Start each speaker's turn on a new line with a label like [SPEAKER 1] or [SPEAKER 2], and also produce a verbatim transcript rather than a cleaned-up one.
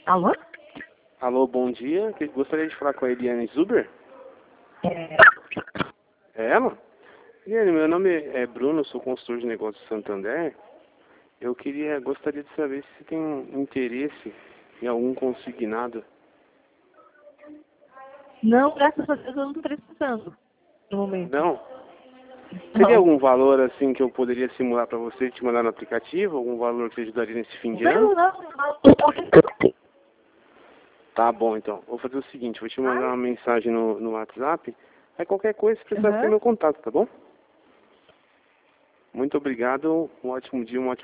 [SPEAKER 1] Alô?
[SPEAKER 2] Alô, bom dia. Que- Gostaria de falar com a Eliane Zuber.
[SPEAKER 1] É,
[SPEAKER 2] É ela? Eliane, meu nome é Bruno, sou consultor de negócios de Santander. Eu queria, gostaria de saber se você tem interesse em algum consignado.
[SPEAKER 1] não, graças a Deus eu não estou precisando no momento.
[SPEAKER 2] Não? Teria
[SPEAKER 1] Não.
[SPEAKER 2] algum valor assim que eu poderia simular para você e te mandar no aplicativo? Algum valor que ajudaria nesse fim de ano?
[SPEAKER 1] Não, não, não. não tô precisando.
[SPEAKER 2] Tá bom, então. Vou fazer o seguinte, vou te mandar
[SPEAKER 1] Ai.
[SPEAKER 2] uma mensagem no, no WhatsApp. Aí qualquer coisa, se precisar, tem
[SPEAKER 1] Aham.
[SPEAKER 2] meu contato, tá bom? Muito obrigado. Um ótimo dia, um ótimo